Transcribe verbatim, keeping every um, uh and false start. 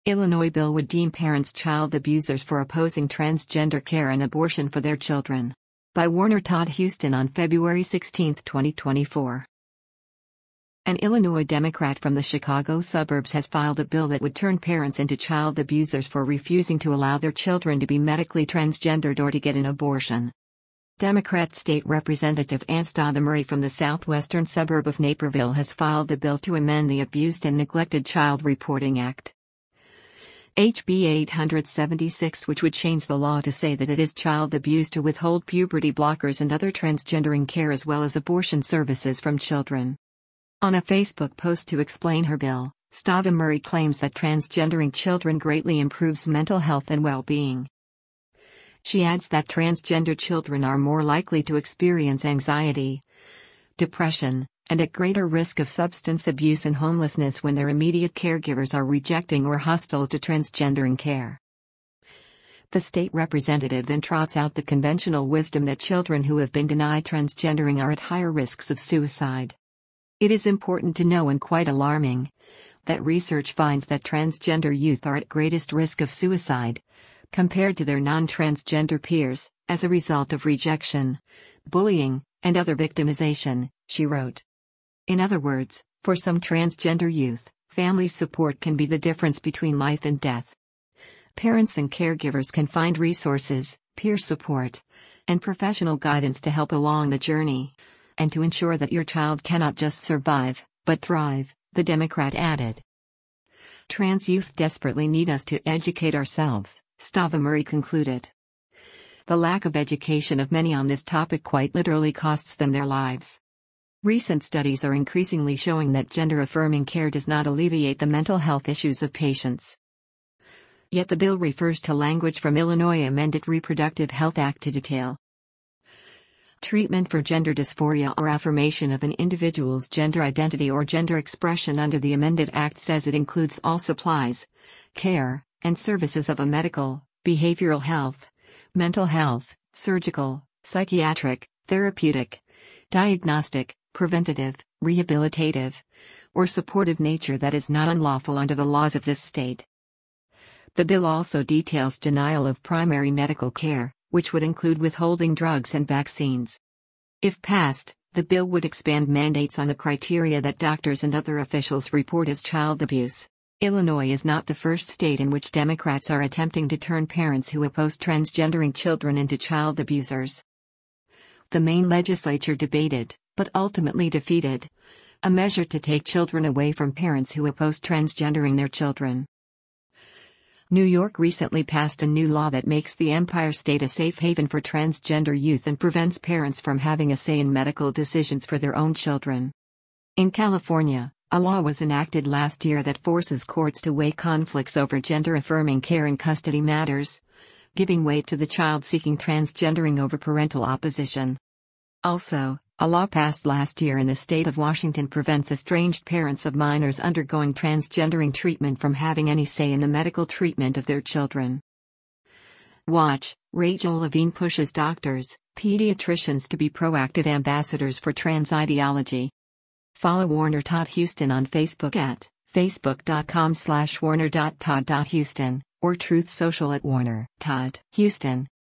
Illinois bill would deem parents child abusers for opposing transgender care and abortion for their children. By Warner Todd Huston on February sixteenth, twenty twenty-four. An Illinois Democrat from the Chicago suburbs has filed a bill that would turn parents into child abusers for refusing to allow their children to be medically transgendered or to get an abortion. Democrat State Representative Ann Stother-Murray from the southwestern suburb of Naperville has filed the bill to amend the Abused and Neglected Child Reporting Act. H B eight seventy-six, which would change the law to say that it is child abuse to withhold puberty blockers and other transgendering care as well as abortion services from children. On a Facebook post to explain her bill, Stother-Murray claims that transgendering children greatly improves mental health and well-being. She adds that transgender children are more likely to experience anxiety, depression, and at greater risk of substance abuse and homelessness when their immediate caregivers are rejecting or hostile to transgendering care. The state representative then trots out the conventional wisdom that children who have been denied transgendering are at higher risks of suicide. It is important to know, and quite alarming, that research finds that transgender youth are at greatest risk of suicide, compared to their non-transgender peers, as a result of rejection, bullying, and other victimization, she wrote. In other words, for some transgender youth, family support can be the difference between life and death. Parents and caregivers can find resources, peer support, and professional guidance to help along the journey, and to ensure that your child cannot just survive, but thrive, the Democrat added. Trans youth desperately need us to educate ourselves, Stother-Murray concluded. The lack of education of many on this topic quite literally costs them their lives. Recent studies are increasingly showing that gender-affirming care does not alleviate the mental health issues of patients. Yet the bill refers to language from Illinois Amended Reproductive Health Act to detail treatment for gender dysphoria or affirmation of an individual's gender identity or gender expression under the amended act says it includes all supplies, care, and services of a medical, behavioral health, mental health, surgical, psychiatric, therapeutic, diagnostic, preventative, rehabilitative, or supportive nature that is not unlawful under the laws of this state. The bill also details denial of primary medical care, which would include withholding drugs and vaccines. If passed, the bill would expand mandates on the criteria that doctors and other officials report as child abuse. Illinois is not the first state in which Democrats are attempting to turn parents who oppose transgendering children into child abusers. The Maine legislature debated, but ultimately defeated, a measure to take children away from parents who oppose transgendering their children. New York recently passed a new law that makes the Empire State a safe haven for transgender youth and prevents parents from having a say in medical decisions for their own children. In California, a law was enacted last year that forces courts to weigh conflicts over gender-affirming care in custody matters, giving weight to the child seeking transgendering over parental opposition. Also, a law passed last year in the state of Washington prevents estranged parents of minors undergoing transgendering treatment from having any say in the medical treatment of their children. Watch, Rachel Levine pushes doctors, pediatricians to be proactive ambassadors for trans ideology. Follow Warner Todd Huston on Facebook at facebook.com slash warner.todd.huston or Truth Social at Warner Todd Huston.